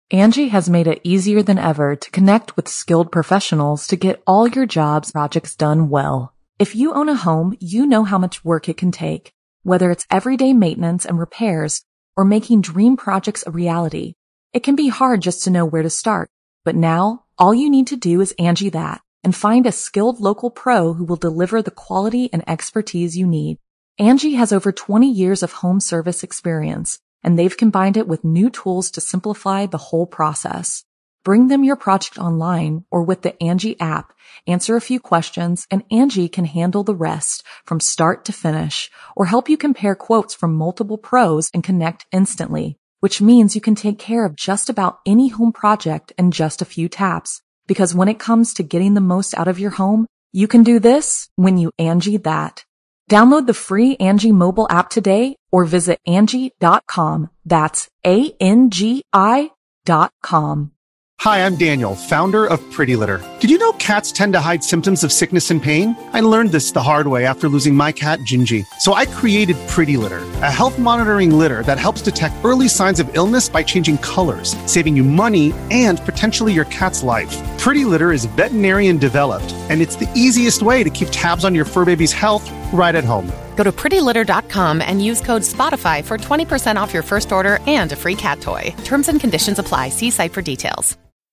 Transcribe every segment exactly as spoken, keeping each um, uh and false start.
Angie has made it easier than ever to connect with skilled professionals to get all your jobs projects done well. If you own a home, you know how much work it can take, whether it's everyday maintenance and repairs or making dream projects a reality. It can be hard just to know where to start, but now all you need to do is Angie that and find a skilled local pro who will deliver the quality and expertise you need. Angie has over twenty years of home service experience, and they've combined it with new tools to simplify the whole process. Bring them your project online or with the Angie app, answer a few questions, and Angie can handle the rest from start to finish, or help you compare quotes from multiple pros and connect instantly, which means you can take care of just about any home project in just a few taps. Because when it comes to getting the most out of your home, you can do this when you Angie that. Download the free Angie mobile app today or visit Angie dot com. That's A N G I dot com. Hi, I'm Daniel, founder of Pretty Litter. Did you know cats tend to hide symptoms of sickness and pain? I learned this the hard way after losing my cat, Gingy. So I created Pretty Litter, a health monitoring litter that helps detect early signs of illness by changing colors, saving you money and potentially your cat's life. Pretty Litter is veterinarian developed, and it's the easiest way to keep tabs on your fur baby's health right at home. Go to pretty litter dot com and use code SPOTIFY for twenty percent off your first order and a free cat toy. Terms and conditions apply. See site for details.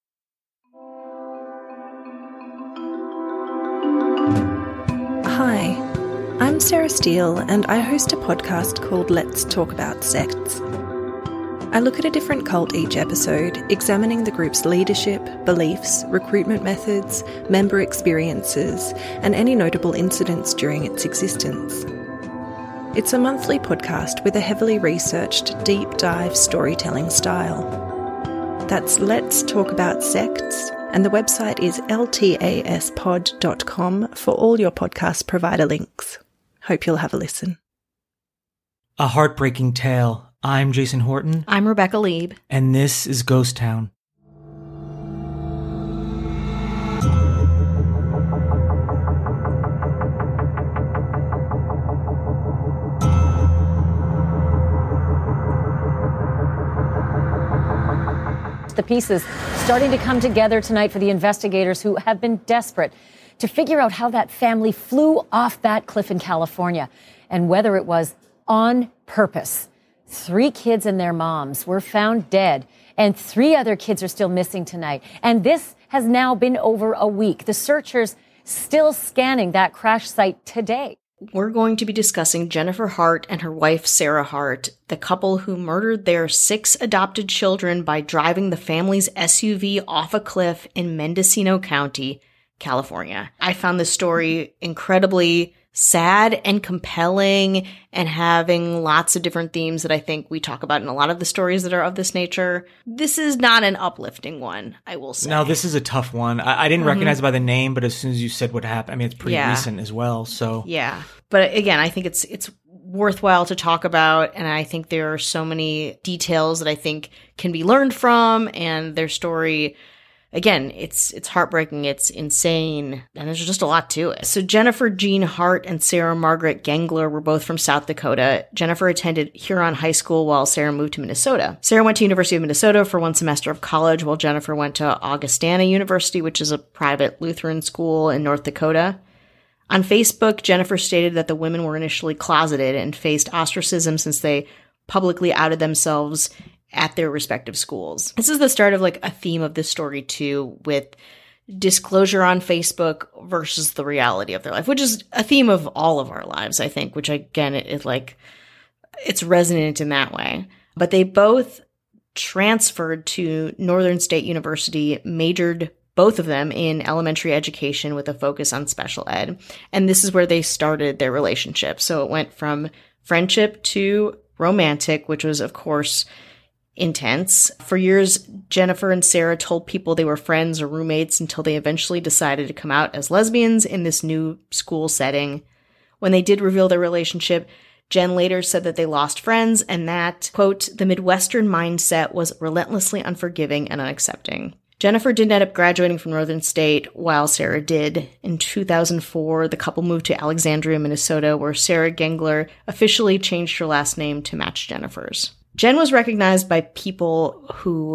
Hi, I'm Sarah Steele, and I host a podcast called Let's Talk About Sects. I look at a different cult each episode, examining the group's leadership, beliefs, recruitment methods, member experiences, and any notable incidents during its existence. It's a monthly podcast with a heavily researched, deep dive storytelling style. That's Let's Talk About Sects, and the website is L T A S pod dot com for all your podcast provider links. Hope you'll have a listen. A Heartbreaking Tale. I'm Jason Horton. I'm Rebecca Lieb. And this is Ghost Town. The pieces starting to come together tonight for the investigators who have been desperate to figure out how that family flew off that cliff in California and whether it was on purpose. Three kids and their moms were found dead, and three other kids are still missing tonight. And this has now been over a week. The searchers still scanning that crash site today. We're going to be discussing Jennifer Hart and her wife, Sarah Hart, the couple who murdered their six adopted children by driving the family's S U V off a cliff in Mendocino County, California. I found this story incredibly sad and compelling and having lots of different themes that I think we talk about in a lot of the stories that are of this nature. This is not an uplifting one, I will say. No, this is a tough one. I, I didn't mm-hmm. recognize it by the name, but as soon as you said what happened, I mean, it's pretty yeah. recent as well. So yeah, but again, I think it's it's worthwhile to talk about, and I think there are so many details that I think can be learned from, and their story. Again, it's it's heartbreaking, it's insane, and there's just a lot to it. So Jennifer Jean Hart and Sarah Margaret Gengler were both from South Dakota. Jennifer attended Huron High School while Sarah moved to Minnesota. Sarah went to University of Minnesota for one semester of college, while Jennifer went to Augustana University, which is a private Lutheran school in North Dakota. On Facebook, Jennifer stated that the women were initially closeted and faced ostracism since they publicly outed themselves at their respective schools. This is the start of like a theme of this story too, with disclosure on Facebook versus the reality of their life, which is a theme of all of our lives, I think, which again, it, it like, it's resonant in that way. But they both transferred to Northern State University, majored both of them in elementary education with a focus on special ed. And this is where they started their relationship. So it went from friendship to romantic, which was, of course, intense. For years, Jennifer and Sarah told people they were friends or roommates until they eventually decided to come out as lesbians in this new school setting. When they did reveal their relationship, Jen later said that they lost friends and that, quote, the Midwestern mindset was relentlessly unforgiving and unaccepting. Jennifer didn't end up graduating from Northern State, while Sarah did. In two thousand four, the couple moved to Alexandria, Minnesota, where Sarah Gengler officially changed her last name to match Jennifer's. Jen was recognized by people who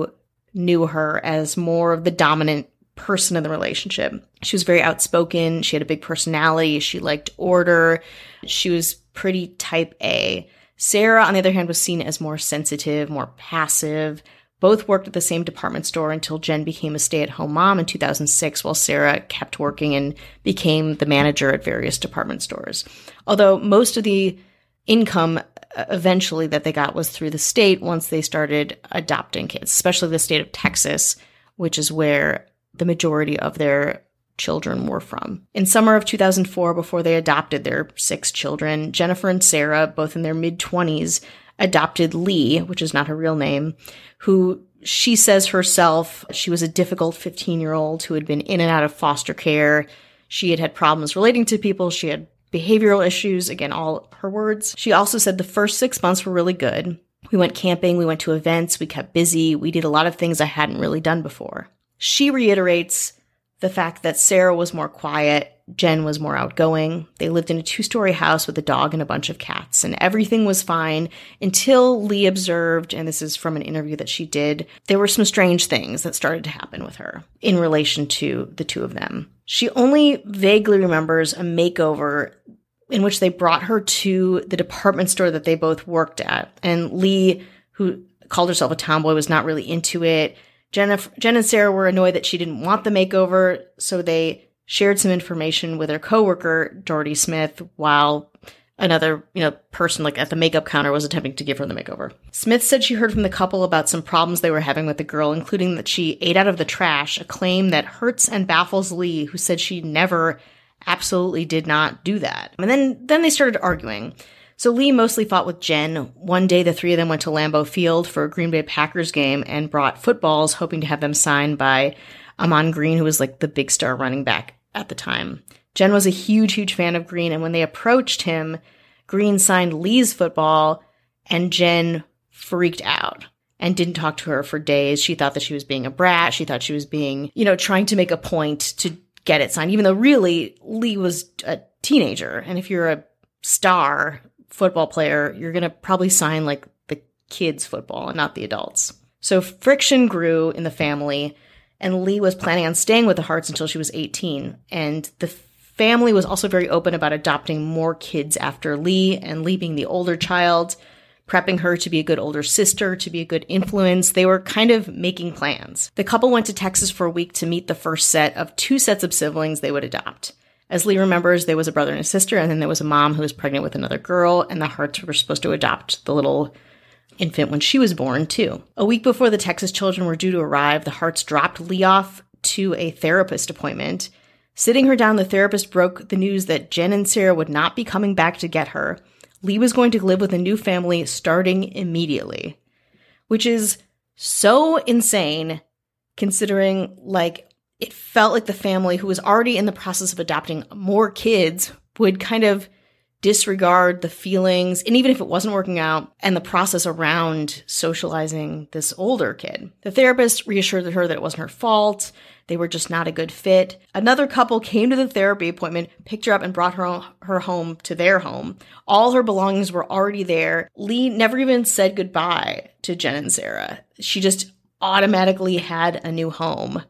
knew her as more of the dominant person in the relationship. She was very outspoken. She had a big personality. She liked order. She was pretty type A. Sarah, on the other hand, was seen as more sensitive, more passive. Both worked at the same department store until Jen became a stay-at-home mom in two thousand six, while Sarah kept working and became the manager at various department stores. Although most of the income eventually that they got was through the state once they started adopting kids, especially the state of Texas, which is where the majority of their children were from. In summer of two thousand four, before they adopted their six children, Jennifer and Sarah, both in their mid-twenties, adopted Lee, which is not her real name, who she says herself, she was a difficult fifteen-year-old who had been in and out of foster care. She had had problems relating to people. She had behavioral issues. Again, all her words. She also said the first six months were really good. We went camping. We went to events. We kept busy. We did a lot of things I hadn't really done before. She reiterates the fact that Sarah was more quiet, Jen was more outgoing. They lived in a two-story house with a dog and a bunch of cats, and everything was fine until Lee observed, and this is from an interview that she did, there were some strange things that started to happen with her in relation to the two of them. She only vaguely remembers a makeover in which they brought her to the department store that they both worked at, and Lee, who called herself a tomboy, was not really into it. Jennifer, Jen and Sarah were annoyed that she didn't want the makeover, so they shared some information with her coworker, Doherty Smith, while another, you know, person like at the makeup counter was attempting to give her the makeover. Smith said she heard from the couple about some problems they were having with the girl, including that she ate out of the trash, a claim that hurts and baffles Lee, who said she never, absolutely did not do that. And then, then they started arguing. So Lee mostly fought with Jen. One day, the three of them went to Lambeau Field for a Green Bay Packers game and brought footballs, hoping to have them signed by Ahman Green, who was like the big star running back at the time. Jen was a huge, huge fan of Green, and when they approached him, Green signed Lee's football, and Jen freaked out and didn't talk to her for days. She thought that she was being a brat. She thought she was being, you know, trying to make a point to get it signed, even though really Lee was a teenager. And if you're a star football player, you're going to probably sign like the kids' football and not the adults. So friction grew in the family, and Lee was planning on staying with the Harts until she was eighteen. And the family was also very open about adopting more kids after Lee, and Lee being the older child, prepping her to be a good older sister, to be a good influence. They were kind of making plans. The couple went to Texas for a week to meet the first set of two sets of siblings they would adopt. As Lee remembers, there was a brother and a sister, and then there was a mom who was pregnant with another girl, and the Harts were supposed to adopt the little infant when she was born, too. A week before the Texas children were due to arrive, the Harts dropped Lee off to a therapist appointment. Sitting her down, the therapist broke the news that Jen and Sarah would not be coming back to get her. Lee was going to live with a new family starting immediately, which is so insane considering, like, it felt like the family, who was already in the process of adopting more kids, would kind of disregard the feelings, and even if it wasn't working out, and the process around socializing this older kid. The therapist reassured her that it wasn't her fault. They were just not a good fit. Another couple came to the therapy appointment, picked her up, and brought her, her home to their home. All her belongings were already there. Lee never even said goodbye to Jen and Sarah. She just automatically had a new home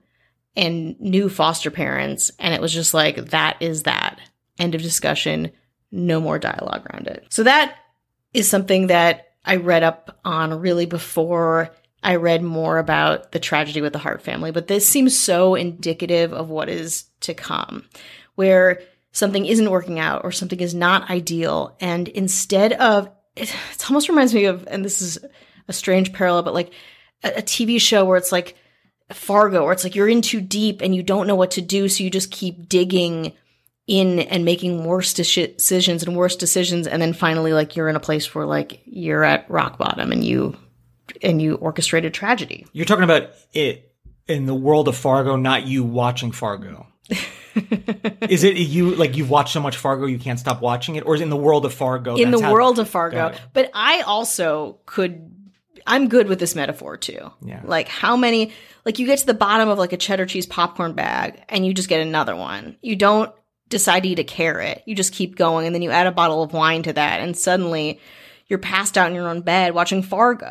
and new foster parents, and it was just like, that is that. End of discussion. No more dialogue around it. So that is something that I read up on really before I read more about the tragedy with the Hart family. But this seems so indicative of what is to come, where something isn't working out or something is not ideal. And instead of, it, it almost reminds me of, and this is a strange parallel, but like a, a T V show where it's like Fargo, where it's like you're in too deep and you don't know what to do, so you just keep digging in and making worse decisions and worse decisions, and then finally, like, you're in a place where, like, you're at rock bottom and you and you orchestrated tragedy. You're talking about it in the world of Fargo, not you watching Fargo. Is it you, like, you've watched so much Fargo you can't stop watching it, or is it in the world of Fargo? In the world of Fargo, but I also could. I'm good with this metaphor too. Yeah. Like, how many, like, you get to the bottom of like a cheddar cheese popcorn bag and you just get another one. You don't decide to eat a carrot. You just keep going, and then you add a bottle of wine to that, and suddenly you're passed out in your own bed watching Fargo.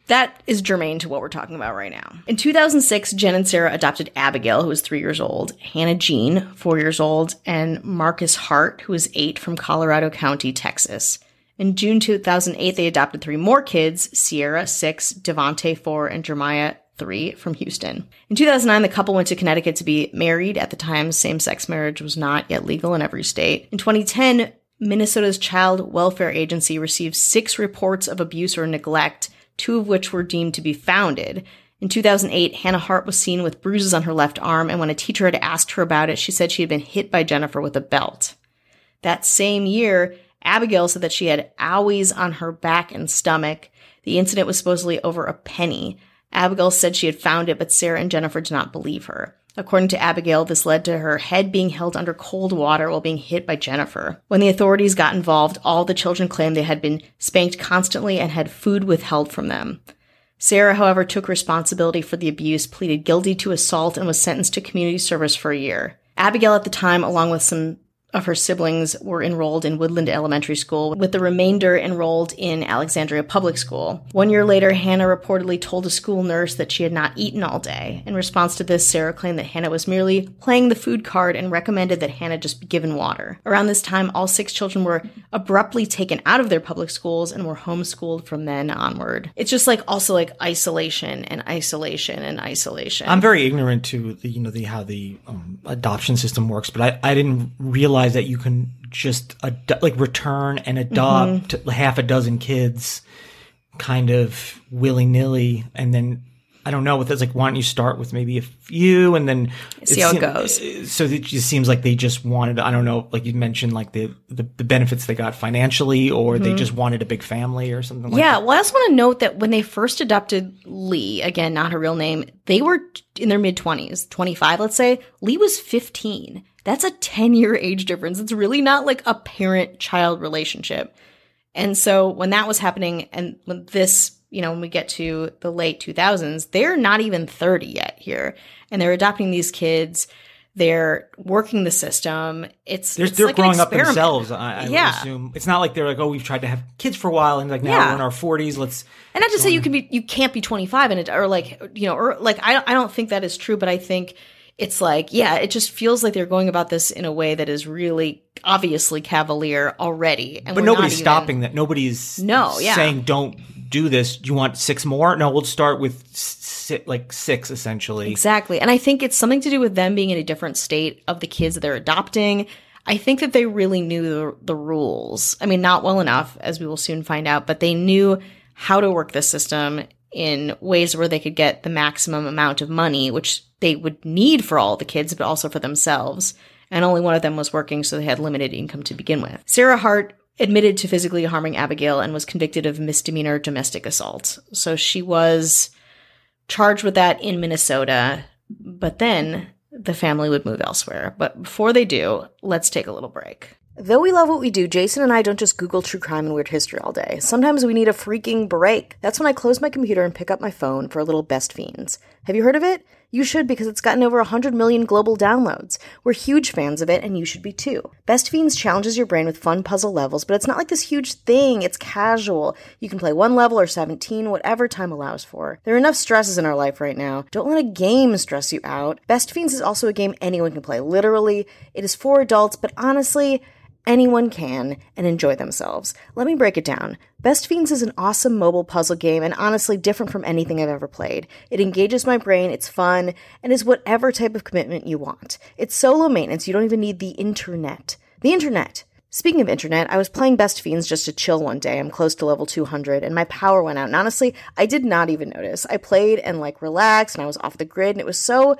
that is germane to what we're talking about right now. In two thousand six, Jen and Sarah adopted Abigail, who was three years old, Hannah Jean, four years old, and Marcus Hart, who was eight, from Colorado County, Texas. In June two thousand eight, they adopted three more kids, Sierra, six, Devontae, four, and Jeremiah, three, from Houston. In two thousand nine, the couple went to Connecticut to be married. At the time, same-sex marriage was not yet legal in every state. In twenty ten, Minnesota's Child Welfare Agency received six reports of abuse or neglect, two of which were deemed to be founded. In two thousand eight, Hannah Hart was seen with bruises on her left arm, and when a teacher had asked her about it, she said she had been hit by Jennifer with a belt. That same year, Abigail said that she had owies on her back and stomach. The incident was supposedly over a penny. Abigail said she had found it, but Sarah and Jennifer did not believe her. According to Abigail, this led to her head being held under cold water while being hit by Jennifer. When the authorities got involved, all the children claimed they had been spanked constantly and had food withheld from them. Sarah, however, took responsibility for the abuse, pleaded guilty to assault, and was sentenced to community service for a year. Abigail at the time, along with some of her siblings, were enrolled in Woodland Elementary School, with the remainder enrolled in Alexandria Public School. One year later, Hannah reportedly told a school nurse that she had not eaten all day. In response to this, Sarah claimed that Hannah was merely playing the food card and recommended that Hannah just be given water. Around this time, all six children were abruptly taken out of their public schools and were homeschooled from then onward. It's just like also like isolation and isolation and isolation. I'm very ignorant to the, you know, the how the um, adoption system works, but I, I didn't realize that you can just ad- like return and adopt mm-hmm. half a dozen kids kind of willy-nilly, and then I don't know, with it's like, why don't you start with maybe a few and then see how it goes. So it just seems like they just wanted, I don't know, like you mentioned, like the the, the benefits they got financially, or mm-hmm. they just wanted a big family or something like yeah, that. Yeah, well, I also want to note that when they first adopted Lee, again, not her real name, they were in their mid-twenties, twenty-five, let's say. Lee was fifteen. That's a ten-year age difference. It's really not like a parent-child relationship. And so when that was happening, and when this, you know, when we get to the late two thousands, they're not even thirty yet here. And they're adopting these kids. They're working the system. It's, they're, it's they're like growing up themselves, I, I yeah. would assume. It's not like they're like, oh, we've tried to have kids for a while, and like now yeah. we're in our forties, let's... And not to say you can be, you can't be twenty-five in it, or like, you know, or like, I, I don't think that is true, but I think it's like, yeah, it just feels like they're going about this in a way that is really obviously cavalier already. And but nobody's stopping that. Nobody's no, yeah. saying don't do this. Do you want six more? No, we'll start with si- like six, essentially. Exactly. And I think it's something to do with them being in a different state of the kids that they're adopting. I think that they really knew the, the rules. I mean, not well enough, as we will soon find out, but they knew how to work the system in ways where they could get the maximum amount of money, which they would need for all the kids, but also for themselves. And only one of them was working, so they had limited income to begin with. Sarah Hart admitted to physically harming Abigail and was convicted of misdemeanor domestic assault. So she was charged with that in Minnesota, but then the family would move elsewhere. But before they do, let's take a little break. Though we love what we do, Jason and I don't just Google true crime and weird history all day. Sometimes we need a freaking break. That's when I close my computer and pick up my phone for a little Best Fiends. Have you heard of it? You should, because it's gotten over one hundred million global downloads. We're huge fans of it, and you should be too. Best Fiends challenges your brain with fun puzzle levels, but it's not like this huge thing. It's casual. You can play one level or seventeen, whatever time allows for. There are enough stresses in our life right now. Don't let a game stress you out. Best Fiends is also a game anyone can play. Literally, it is for adults, but honestly, anyone can and enjoy themselves. Let me break it down. Best Fiends is an awesome mobile puzzle game and honestly different from anything I've ever played. It engages my brain, it's fun, and is whatever type of commitment you want. It's solo maintenance, you don't even need the internet. The internet! Speaking of internet, I was playing Best Fiends just to chill one day. I'm close to level two hundred, and my power went out. And honestly, I did not even notice. I played and like relaxed, and I was off the grid, and it was so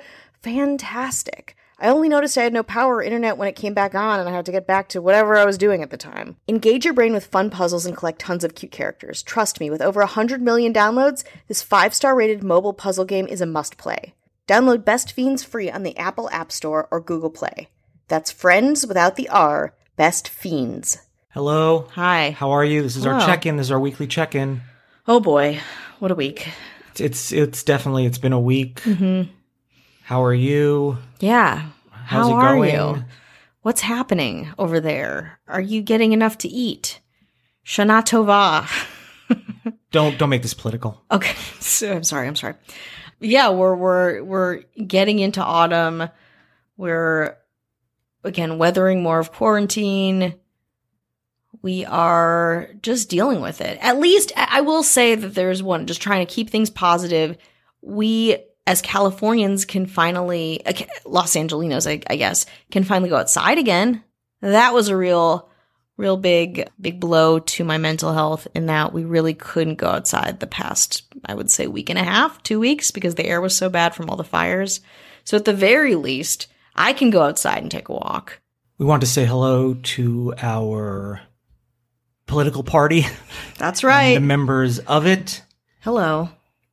fantastic. I only noticed I had no power or internet when it came back on, and I had to get back to whatever I was doing at the time. Engage your brain with fun puzzles and collect tons of cute characters. Trust me, with over one hundred million downloads, this five-star rated mobile puzzle game is a must-play. Download Best Fiends free on the Apple App Store or Google Play. That's friends without the R, Best Fiends. Hello. Hi. How are you? This is Hello. our check-in. This is our weekly check-in. Oh boy, what a week. It's it's definitely, it's been a week. Mm-hmm. How are you? Yeah. How's How it are going? you? What's happening over there? Are you getting enough to eat? Shana Tova. don't don't make this political. Okay, so I'm sorry. I'm sorry. Yeah, we're we're we're getting into autumn. We're again weathering more of quarantine. We are just dealing with it. At least I will say that there's one, just trying to keep things positive. We, as Californians, can finally, Los Angelinos, I, I guess, can finally go outside again. That was a real, real big, big blow to my mental health in that we really couldn't go outside the past, I would say, week and a half, two weeks, because the air was so bad from all the fires. So at the very least, I can go outside and take a walk. We want to say hello to our political party. That's right. The members of it. Hello.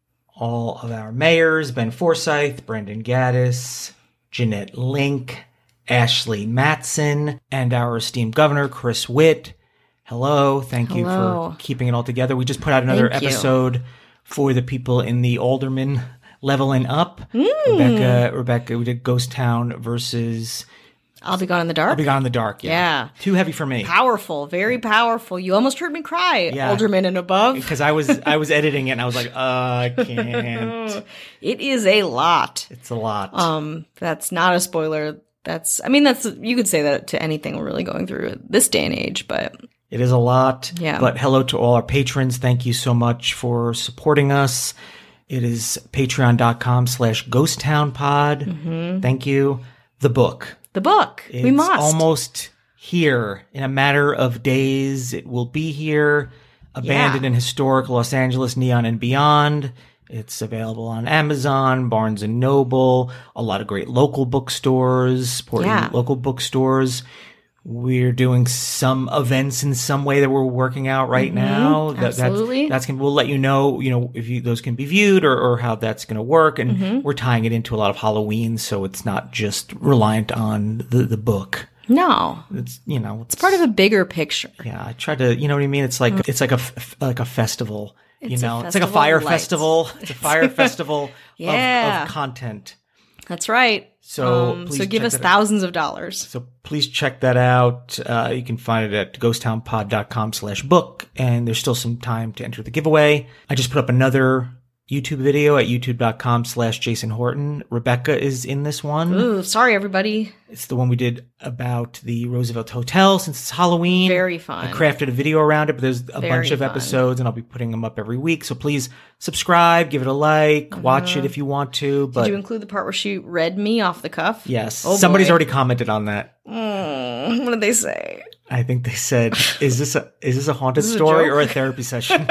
All of our mayors, Ben Forsyth, Brendan Gaddis, Jeanette Link, Ashley Matson, and our esteemed governor, Chris Witt. Hello. Thank Hello. you for keeping it all together. We just put out another Thank you. episode for the people in the alderman leveling up. Mm. Rebecca, Rebecca, we did Ghost Town versus I'll Be Gone in the Dark. I'll Be Gone in the Dark. Yeah. Yeah. Too heavy for me. Powerful, very powerful. You almost heard me cry, Yeah. alderman and above. Because I was I was editing it and I was like, uh, I can't. It is a lot. It's a lot. Um, that's not a spoiler. That's, I mean, that's, you could say that to anything we're really going through this day and age, but It is a lot. Yeah. But hello to all our patrons. Thank you so much for supporting us. It is patreon.com slash ghosttownpod. Mm-hmm. Thank you. The book. the book, It's we must. almost here. In a matter of days, it will be here. Abandoned Yeah. and Historic Los Angeles, Neon and Beyond. It's available on Amazon, Barnes and Noble, a lot of great local bookstores, supporting Yeah. local bookstores. We're doing some events in some way that we're working out right now. That, absolutely. That's, that's gonna, we'll let you know, you know, if you, those can be viewed or, or how that's going to work. And Mm-hmm. we're tying it into a lot of Halloween. So it's not just reliant on the, the book. No, It's, you know, it's, it's part of a bigger picture. yeah, I try to, you know what I mean? It's like, it's like a, f- like a festival, you It's a know, it's like a festival fire of lights. festival. It's a fire festival Yeah. of, of content. That's right. So Um, please so give check us that out. thousands of dollars. So please check that out. Uh, you can find it at ghosttownpod.com slash book. And there's still some time to enter the giveaway. I just put up another YouTube video at youtube.com slash Jason Horton. Rebecca is in this one. Ooh, sorry, everybody. It's the one we did about the Roosevelt Hotel since it's Halloween. Very fun. I crafted a video around it, but there's a Very bunch of fun. episodes and I'll be putting them up every week. So please subscribe, give it a like, watch it if you want to. But Uh-huh. Did you include the part where she read me off the cuff? yes, Oh, somebody's boy. already commented on that. Mm, what did they say? I think they said, "Is this a is this a haunted This is a story joke? or a therapy session?"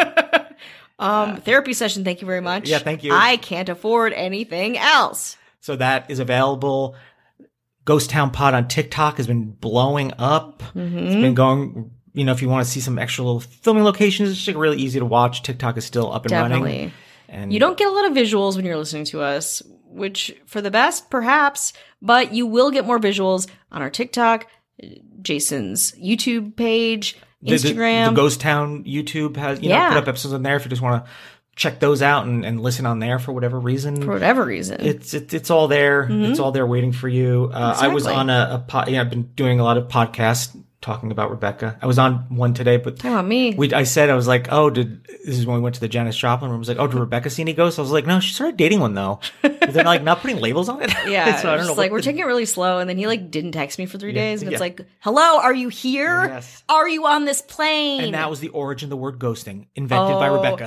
Um, therapy session. Thank you very much. Yeah, thank you. I can't afford anything else. So that is available. Ghost Town Pod on TikTok has been blowing up. Mm-hmm. It's been going. You know, if you want to see some extra little filming locations, it's just really easy to watch. TikTok is still up and running. Definitely. And You don't get a lot of visuals when you're listening to us, which for the best, perhaps, but you will get more visuals on our TikTok, Jason's YouTube page, the, the, Instagram. the Ghost Town YouTube has you know Yeah. put up episodes on there if you just want to check those out and, and listen on there for whatever reason. for whatever reason. It's it, it's all there. It's all there waiting for you. Uh, I was Exactly. on a, a pod, yeah, I've been doing a lot of podcasts talking about Rebecca. I was on one today, but Talking about me. we I said I was like, oh, did this is when we went to the Janis Joplin room? I was like, oh, did Rebecca see any ghosts? I was like, no, she started dating one though. But they're like not putting labels on it. Yeah, so I don't just know. like what we're the- taking it really slow, and then he like didn't text me for three Yeah, days, and it's yeah. like, "Hello, are you here? Yes. Are you on this plane?" and that was the origin of the word ghosting, invented by Oh, Rebecca.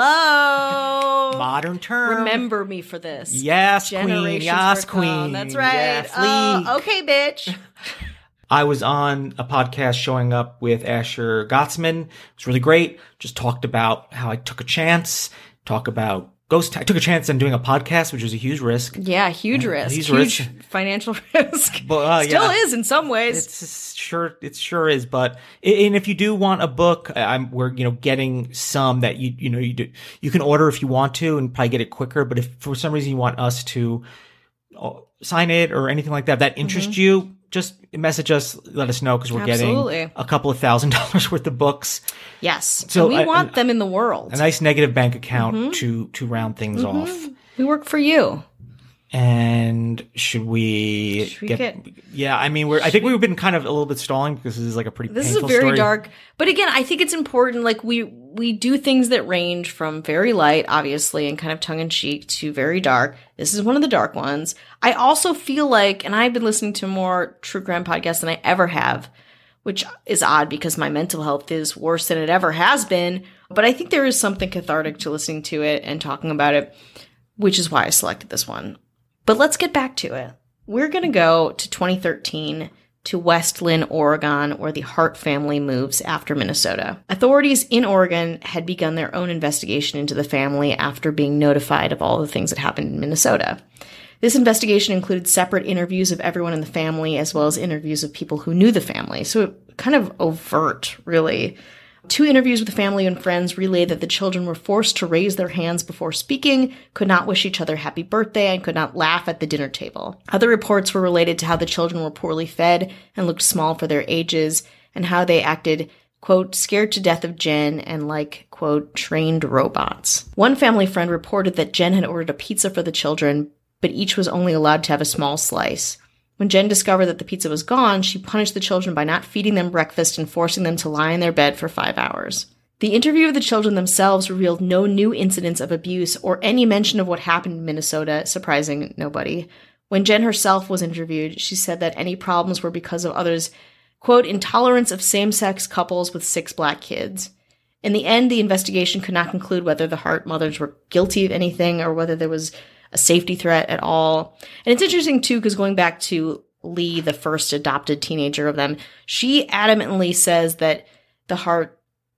Hello, Modern term. remember me for this. Yes, queen. Generations Yes, for come. queen. That's right. Yeah, Oh, fleek. okay, bitch. I was on a podcast showing up with Asher Gottsman. It was really great. Just talked about how I took a chance, talk about ghost. I took a chance on doing a podcast, which was a huge risk. Yeah, huge risk. huge Huge, risk. financial risk. But, uh, Still yeah. is in some ways. It's it's sure, it sure is. But, and if you do want a book, I'm, we're, you know, getting some that you, you know, you do, you can order if you want to and probably get it quicker. But if for some reason you want us to uh, sign it or anything like that, that interests you, just message us, let us know, because we're Absolutely. getting a couple of thousand dollars worth of books. yes. So So we I- want and- them in the world. A nice negative bank account to to round things off. we work for you. And should we, should we get, get? Yeah, I mean, we're. I think we've been kind of a little bit stalling because this is like a pretty. This painful is a very story. dark. But again, I think it's important. Like we we do things that range from very light, obviously, and kind of tongue in cheek, to very dark. This is one of the dark ones. I also feel like, and I've been listening to more true crime podcasts than I ever have, which is odd because my mental health is worse than it ever has been. But I think there is something cathartic to listening to it and talking about it, which is why I selected this one. But let's get back to it. We're going to go to twenty thirteen to West Lynn, Oregon, where the Hart family moves after Minnesota. Authorities in Oregon had begun their own investigation into the family after being notified of all the things that happened in Minnesota. This investigation included separate interviews of everyone in the family, as well as interviews of people who knew the family. So kind of overt, really. Two interviews with family and friends relayed that the children were forced to raise their hands before speaking, could not wish each other happy birthday, and could not laugh at the dinner table. Other reports were related to how the children were poorly fed and looked small for their ages, and how they acted, quote, scared to death of Jen and like, quote, trained robots. One family friend reported that Jen had ordered a pizza for the children, but each was only allowed to have a small slice. When Jen discovered that the pizza was gone, she punished the children by not feeding them breakfast and forcing them to lie in their bed for five hours. The interview of the children themselves revealed no new incidents of abuse or any mention of what happened in Minnesota, surprising nobody. When Jen herself was interviewed, she said that any problems were because of others' quote, intolerance of same-sex couples with six black kids. In the end, the investigation could not conclude whether the Hart mothers were guilty of anything or whether there was a safety threat at all. And it's interesting, too, because going back to Lee, the first adopted teenager of them, she adamantly says that the Hart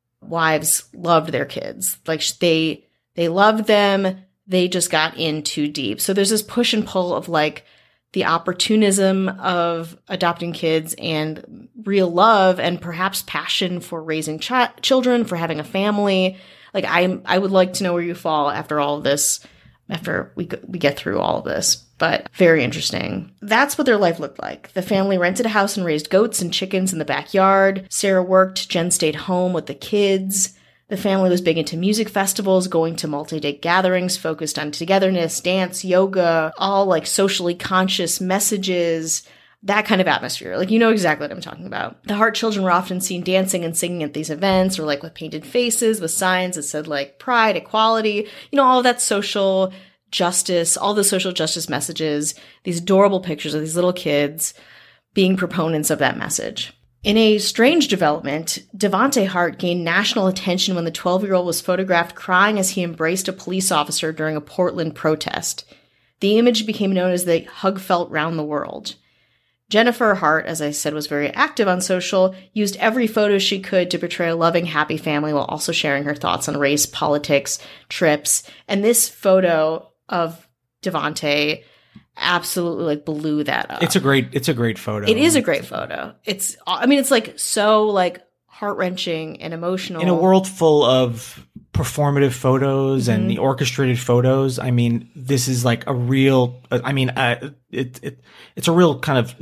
wives loved their kids. Like, they they loved them. They just got in too deep. So there's this push and pull of, like, the opportunism of adopting kids and real love and perhaps passion for raising ch- children, for having a family. Like, I I would like to know where you fall after all of this, after we we get through all of this. But very interesting. That's what their life looked like. The family rented a house and raised goats and chickens in the backyard. Sarah worked. Jen stayed home with the kids. The family was big into music festivals, going to multi-day gatherings focused on togetherness, dance, yoga, all like socially conscious messages, that kind of atmosphere. Like, you know exactly what I'm talking about. The Hart children were often seen dancing and singing at these events, or like with painted faces, with signs that said like pride, equality, you know, all of that social justice, all the social justice messages, these adorable pictures of these little kids being proponents of that message. In a strange development, Devonte Hart gained national attention when the twelve-year-old was photographed crying as he embraced a police officer during a Portland protest. The image became known as the hug felt round the world. Jennifer Hart, as I said, was very active on social, used every photo she could to portray a loving, happy family while also sharing her thoughts on race, politics, trips. And this photo of Devonte absolutely like blew that up. It's a great, it's a great photo. It is a great photo. It's, I mean, it's like so like heart-wrenching and emotional. In a world full of performative photos mm-hmm. and the orchestrated photos, I mean, this is like a real, I mean, uh, it, it, it's a real kind of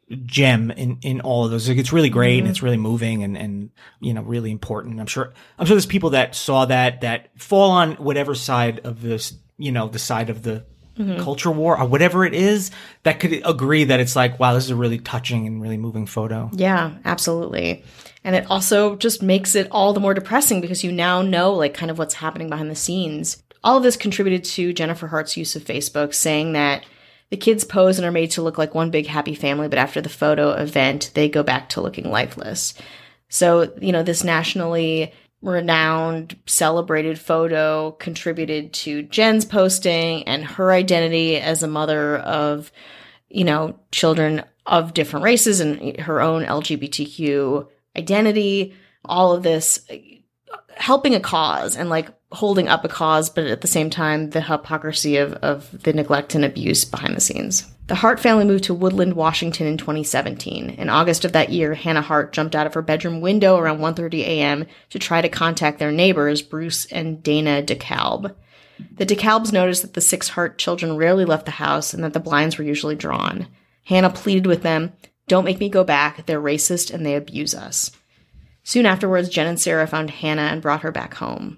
gem in, in all of those. Like, it's really great mm-hmm. and it's really moving and, and, you know, really important. I'm sure, I'm sure there's people that saw that, that fall on whatever side of this, you know, the side of the mm-hmm. culture war or whatever it is, that could agree that it's like, wow, this is a really touching and really moving photo. Yeah, absolutely. And it also just makes it all the more depressing because you now know like kind of what's happening behind the scenes. All of this contributed to Jennifer Hart's use of Facebook, saying that the kids pose and are made to look like one big happy family, but after the photo event, they go back to looking lifeless. So, you know, this nationally renowned, celebrated photo contributed to Jen's posting and her identity as a mother of, you know, children of different races and her own L G B T Q identity. All of this helping a cause and like holding up a cause, but at the same time, the hypocrisy of, of the neglect and abuse behind the scenes. The Hart family moved to Woodland, Washington in twenty seventeen. In August of that year, Hannah Hart jumped out of her bedroom window around one thirty a.m. to try to contact their neighbors, Bruce and Dana DeKalb. The DeKalbs noticed that the six Hart children rarely left the house and that the blinds were usually drawn. Hannah pleaded with them, "Don't make me go back. They're racist and they abuse us." Soon afterwards, Jen and Sarah found Hannah and brought her back home.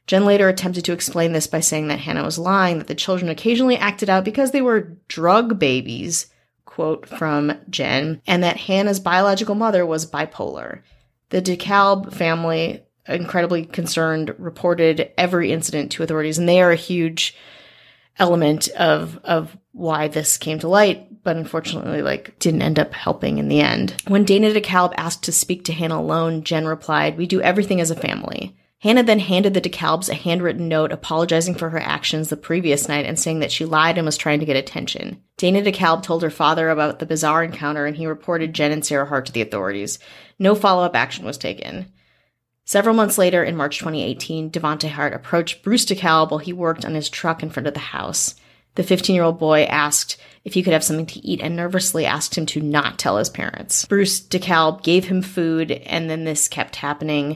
Jen later attempted to explain this by saying that Hannah was lying, that the children occasionally acted out because they were drug babies, quote from Jen, and that Hannah's biological mother was bipolar. The DeKalb family, incredibly concerned, reported every incident to authorities, and they are a huge element of of why this came to light, but unfortunately, like, didn't end up helping in the end. When Dana DeKalb asked to speak to Hannah alone, Jen replied, "We do everything as a family." Hannah then handed the DeKalbs a handwritten note apologizing for her actions the previous night and saying that she lied and was trying to get attention. Dana DeKalb told her father about the bizarre encounter, and he reported Jen and Sarah Hart to the authorities. No follow-up action was taken. Several months later, in March twenty eighteen, Devonte Hart approached Bruce DeKalb while he worked on his truck in front of the house. The fifteen-year-old boy asked if he could have something to eat and nervously asked him to not tell his parents. Bruce DeKalb gave him food, and then this kept happening.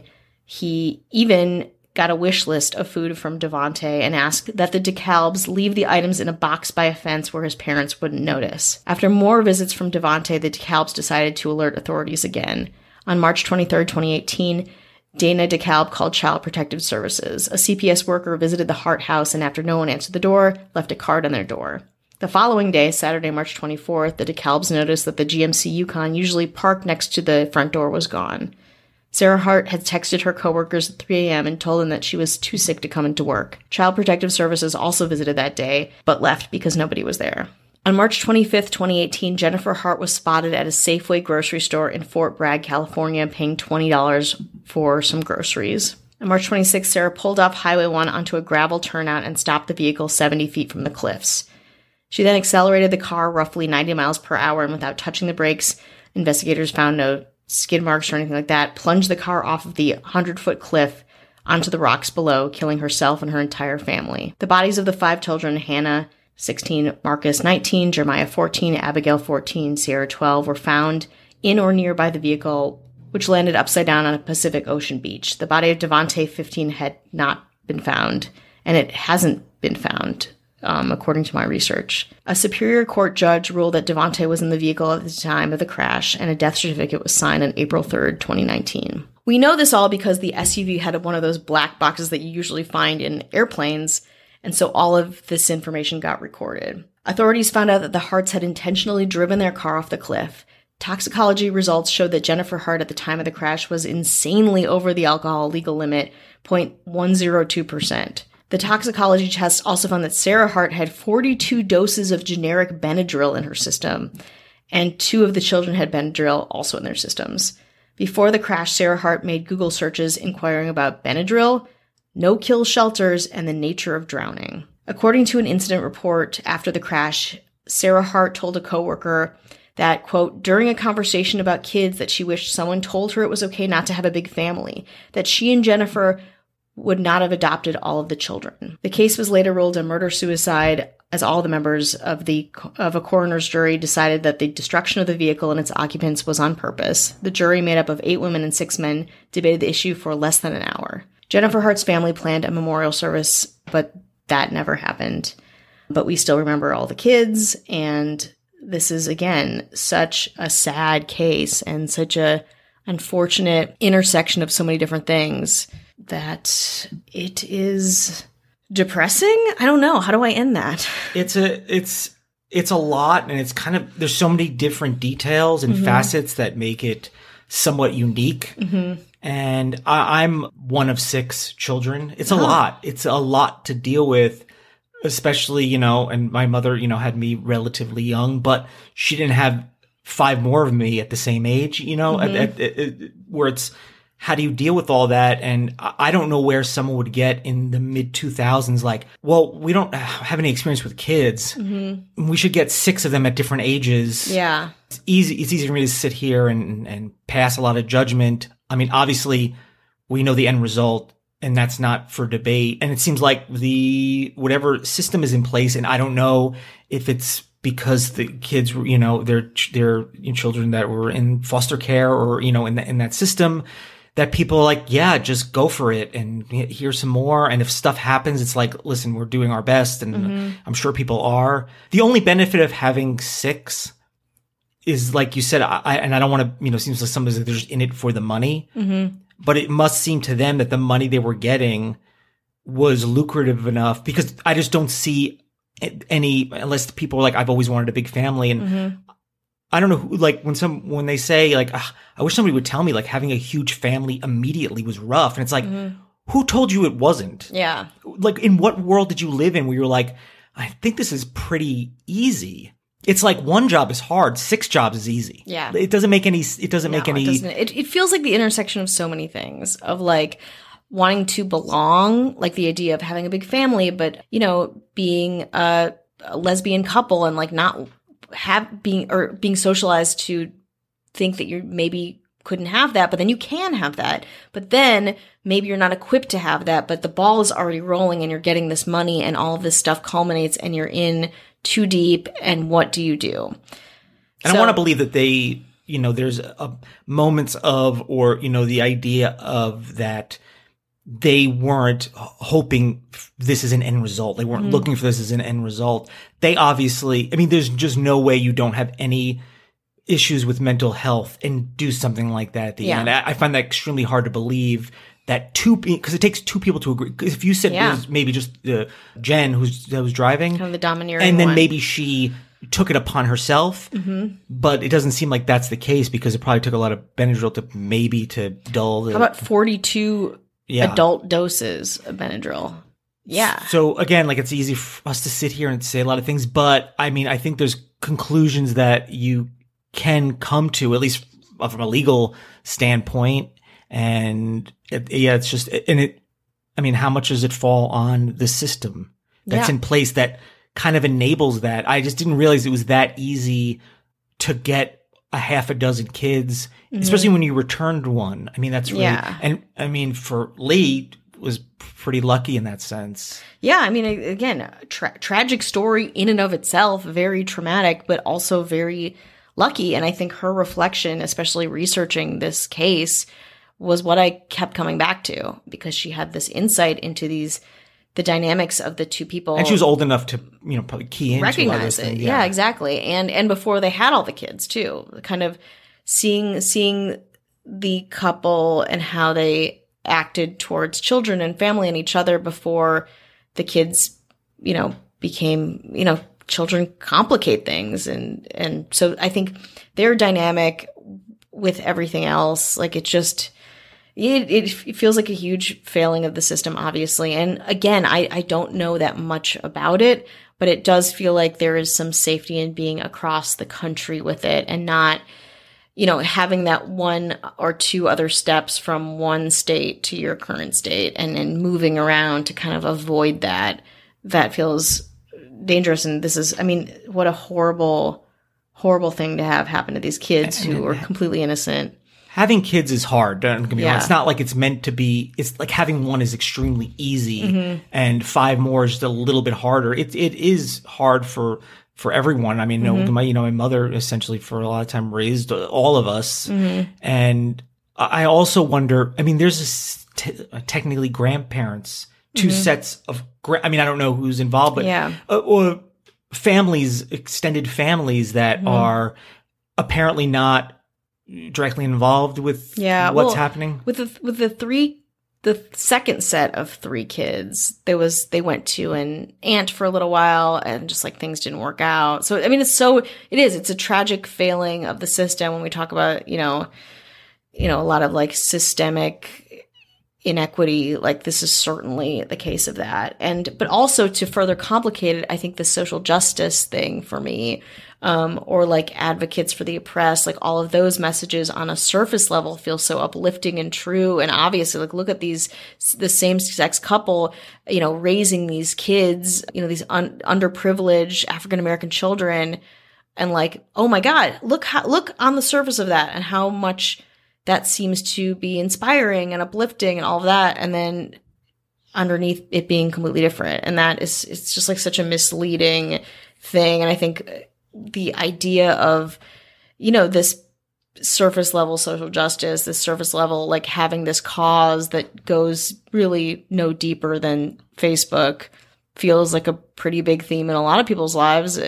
He even got a wish list of food from Devonte and asked that the DeKalbs leave the items in a box by a fence where his parents wouldn't notice. After more visits from Devonte, the DeKalbs decided to alert authorities again. On March twenty-third, twenty eighteen, Dana DeKalb called Child Protective Services. A C P S worker visited the Hart house and, after no one answered the door, left a card on their door. The following day, Saturday, March twenty-fourth, the DeKalbs noticed that the G M C Yukon, usually parked next to the front door, was gone. Sarah Hart had texted her coworkers at three a.m. and told them that she was too sick to come into work. Child Protective Services also visited that day, but left because nobody was there. On March twenty-fifth, twenty eighteen, Jennifer Hart was spotted at a Safeway grocery store in Fort Bragg, California, paying twenty dollars for some groceries. On March twenty-sixth, Sarah pulled off Highway one onto a gravel turnout and stopped the vehicle seventy feet from the cliffs. She then accelerated the car roughly ninety miles per hour, and without touching the brakes, investigators found no skid marks or anything like that, plunged the car off of the hundred-foot cliff onto the rocks below, killing herself and her entire family. The bodies of the five children, Hannah, sixteen, Marcus, nineteen, Jeremiah, fourteen, Abigail, fourteen, Sierra, twelve, were found in or nearby the vehicle, which landed upside down on a Pacific Ocean beach. The body of Devonte, fifteen, had not been found, and it hasn't been found, um, according to my research. A Superior Court judge ruled that Devonte was in the vehicle at the time of the crash, and a death certificate was signed on April third, twenty nineteen. We know this all because the S U V had one of those black boxes that you usually find in airplanes, and so all of this information got recorded. Authorities found out that the Harts had intentionally driven their car off the cliff. Toxicology results showed that Jennifer Hart at the time of the crash was insanely over the alcohol legal limit, zero point one zero two percent. The toxicology test also found that Sarah Hart had forty-two doses of generic Benadryl in her system, and two of the children had Benadryl also in their systems. Before the crash, Sarah Hart made Google searches inquiring about Benadryl, no-kill shelters, and the nature of drowning. According to an incident report after the crash, Sarah Hart told a coworker that, quote, during a conversation about kids that she wished someone told her it was okay not to have a big family, that she and Jennifer would not have adopted all of the children. The case was later ruled a murder-suicide, as all the members of the of a coroner's jury decided that the destruction of the vehicle and its occupants was on purpose. The jury, made up of eight women and six men, debated the issue for less than an hour. Jennifer Hart's family planned a memorial service, but that never happened. But we still remember all the kids, and this is, again, such a sad case and such a unfortunate intersection of so many different things that it is depressing. I don't know. How do I end that? It's a, it's, it's a lot, and it's kind of, there's so many different details and mm-hmm. facets that make it somewhat unique. Mm-hmm. And I, I'm one of six children. It's a oh. lot. It's a lot to deal with, especially, you know, and my mother, you know, had me relatively young, but she didn't have five more of me at the same age, you know, mm-hmm. at, at, at, where it's, how do you deal with all that? And I don't know where someone would get in the mid two thousands, like, well, we don't have any experience with kids. Mm-hmm. We should get six of them at different ages. Yeah. It's easy. It's easy for me to sit here and, and pass a lot of judgment. I mean, obviously we know the end result, and that's not for debate. And it seems like the, whatever system is in place, and I don't know if it's because the kids were, you know, they're, they're children that were in foster care or, you know, in the, in that system, that people are like, yeah, just go for it and here's some more. And if stuff happens, it's like, listen, we're doing our best. And mm-hmm. I'm sure people are. The only benefit of having six is, like you said, I, and I don't want to, you know, it seems like somebody's like they're just in it for the money. Mm-hmm. But it must seem to them that the money they were getting was lucrative enough, because I just don't see any, unless people are like, I've always wanted a big family. And mm-hmm. I don't know who, like when some, when they say like, I wish somebody would tell me like having a huge family immediately was rough. And it's like, mm-hmm. who told you it wasn't? Yeah. Like, in what world did you live in where you were like, I think this is pretty easy? It's like one job is hard, six jobs is easy. Yeah. It doesn't make any, it doesn't no, make any. It, doesn't. It, it feels like the intersection of so many things, of like wanting to belong, like the idea of having a big family, but, you know, being a, a lesbian couple and like not have being, or being socialized to think that you maybe couldn't have that, but then you can have that. But then maybe you're not equipped to have that, but the ball is already rolling and you're getting this money and all of this stuff culminates and you're in too deep. And what do you do? And so, I want to believe that they, you know, there's a, moments of, or, you know, the idea of that they weren't hoping this is an end result. They weren't mm-hmm. looking for this as an end result. They obviously, I mean, there's just no way you don't have any issues with mental health and do something like that at the yeah. end. I, I find that extremely hard to believe that two, because it takes two people to agree. Because if you said yeah. it was maybe just uh, Jen who's that was driving, kind of the domineering, and then one. maybe she took it upon herself, mm-hmm. but it doesn't seem like that's the case, because it probably took a lot of Benadryl to maybe to dull the. How about forty-two yeah. adult doses of Benadryl? Yeah. So again, like, it's easy for us to sit here and say a lot of things, but I mean, I think there's conclusions that you can come to, at least from a legal standpoint. And it, yeah, it's just, and it, I mean, how much does it fall on the system that's yeah. in place that kind of enables that? I just didn't realize it was that easy to get a half a dozen kids, mm-hmm. especially when you returned one. I mean, that's really, yeah. and I mean, for Lee was pretty lucky in that sense. Yeah. I mean, again, tra- tragic story in and of itself, very traumatic, but also very lucky. And I think her reflection, especially researching this case, was what I kept coming back to, because she had this insight into these, the dynamics of the two people. And she was old enough to, you know, probably key into recognize it. Things. Yeah. yeah, exactly. And, and before they had all the kids too, kind of seeing, seeing the couple and how they acted towards children and family and each other before the kids, you know, became, you know, children complicate things. And, and so I think their dynamic with everything else, like it just, It, it feels like a huge failing of the system, obviously. And again, I, I don't know that much about it, but it does feel like there is some safety in being across the country with it and not, you know, having that one or two other steps from one state to your current state and then moving around to kind of avoid that. That feels dangerous. And this is, I mean, what a horrible, horrible thing to have happen to these kids who are completely innocent. Having kids is hard. Don't get me yeah. wrong. It's not like it's meant to be. It's like having one is extremely easy, mm-hmm. and five more is just a little bit harder. It it is hard for for everyone. I mean, mm-hmm. you know, my you know my mother essentially for a lot of time raised all of us, mm-hmm. and I also wonder. I mean, there's this t- technically grandparents, two mm-hmm. sets of. Gra- I mean, I don't know who's involved, but yeah. uh, or families, extended families that mm-hmm. are apparently not directly involved with yeah, what's well, happening with the with the three the second set of three kids. There was they went to an aunt for a little while and just like things didn't work out. So I mean, it's so it is it's a tragic failing of the system when we talk about you know you know a lot of like systemic inequity. Like this is certainly the case of that. And but also to further complicate it, I think the social justice thing for me. Um, or like advocates for the oppressed, like all of those messages on a surface level feel so uplifting and true. And obviously, like, look at these, the same sex couple, you know, raising these kids, you know, these un- underprivileged African-American children. And like, oh my God, look how, look on the surface of that and how much that seems to be inspiring and uplifting and all of that. And then underneath it being completely different. And that is, it's just like such a misleading thing. And I think, the idea of, you know, this surface level social justice, this surface level, like having this cause that goes really no deeper than Facebook feels like a pretty big theme in a lot of people's lives.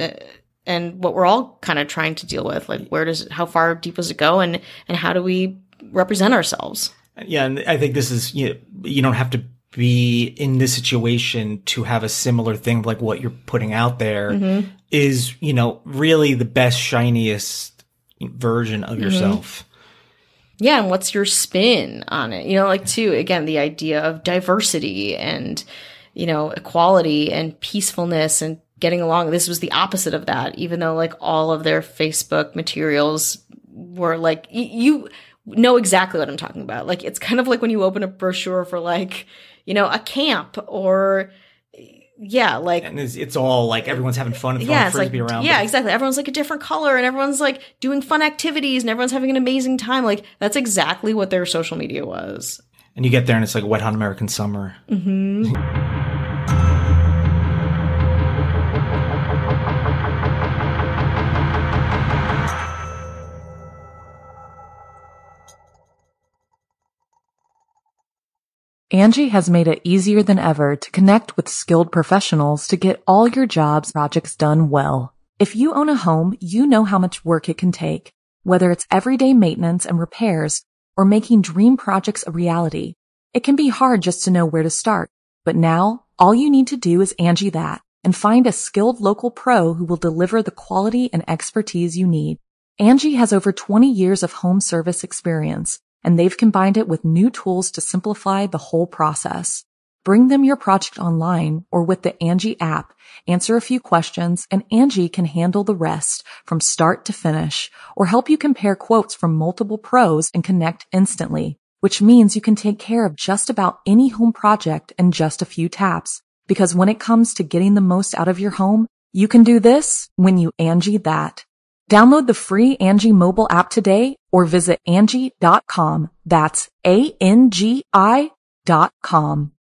And what we're all kind of trying to deal with, like where does, how far deep does it go? And, and how do we represent ourselves? Yeah. And I think this is, you know, you don't have to be in this situation to have a similar thing like what you're putting out there Mm-hmm. is, you know, really the best, shiniest version of yourself. Yeah, and what's your spin on it? You know, like, too, again, the idea of diversity and, you know, equality and peacefulness and getting along. This was the opposite of that, even though, like, all of their Facebook materials were, like, y- you know exactly what I'm talking about. Like, it's kind of like when you open a brochure for, like, you know, a camp or... Yeah, like, And it's, it's all like everyone's having fun and throwing yeah, it's like, frisbee around. yeah, but- exactly. Everyone's like a different color and everyone's like doing fun activities and everyone's having an amazing time. Like, that's exactly what their social media was. And you get there and it's like Wet Hot American Summer. Mm-hmm. Angie has made it easier than ever to connect with skilled professionals to get all your jobs projects done well. If you own a home, you know how much work it can take, whether it's everyday maintenance and repairs or making dream projects a reality. It can be hard just to know where to start, but now all you need to do is Angie that and find a skilled local pro who will deliver the quality and expertise you need. Angie has over twenty years of home service experience, and they've combined it with new tools to simplify the whole process. Bring them your project online or with the Angie app, answer a few questions, and Angie can handle the rest from start to finish or help you compare quotes from multiple pros and connect instantly, which means you can take care of just about any home project in just a few taps. Because when it comes to getting the most out of your home, you can do this when you Angie that. Download the free Angie mobile app today or visit Angie dot com. That's A N G I dot com.